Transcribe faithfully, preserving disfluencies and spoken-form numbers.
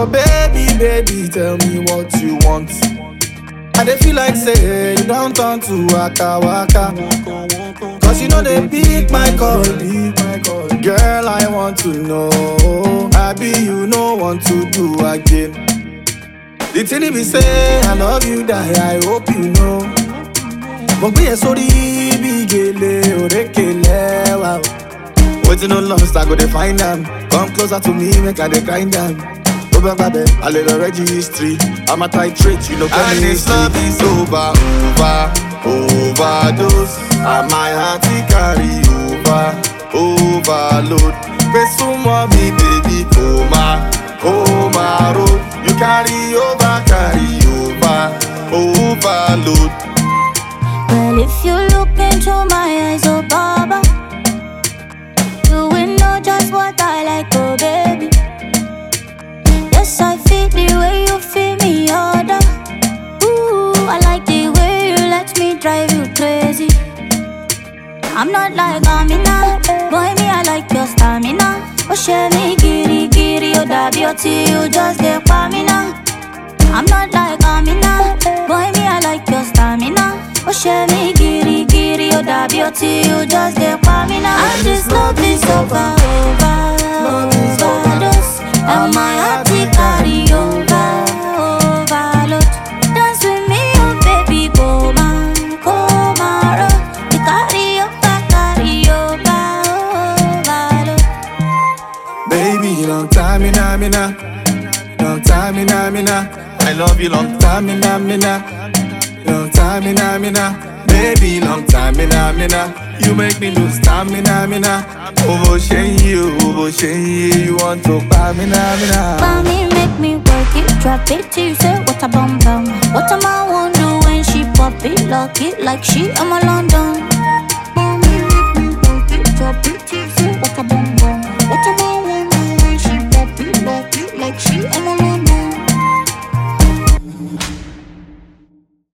Oh baby, baby, tell me what you want. I dey feel like say you don't turn to waka waka. Cause you know they pick my call. Girl, I want to know. Happy you no want to do again. The thing be say I love you die, I hope you know. But be a sorry, big gele, orekele, wow. Waiting no lost, I go to find them. Come closer to me, make I dey grind them. Over baby, a little registry. I'm a titrate, you know. And this love is over, over, overdose. And my heart it carry over, overload. Peso mommy, baby, coma, coma road. You carry over, carry over, overload. Well, if you look into my eyes, oh Baba, you will know just what I like, oh baby. Yes, I feel the way you feel me, other. Ooh, I like the way you let me drive you crazy. I'm not like Amina, boy, me, I like your stamina. Oh, share me, giri, giri, oh, that beauty, you just get now. I'm not like Amina, boy, me, I like your stamina. Oh, share me, giri, giri, oh, that beauty, you just get now. And this love is over, over, overdose. And my heart it carry over, overload. Dance with me, oh baby, come on, come on. You carry over, carry over, overload. Baby, long time in a mina, long time in a mina. I love you long time in a mina, long time in a mina. Baby, long time in a mina. You make me lose stamina, mina. Over shame you, over shame you. You want to buy me, na, mina. For me, make me work it, drop it till you say what a bum bum. What am I want do when she pop it, lock it like she I'm a London.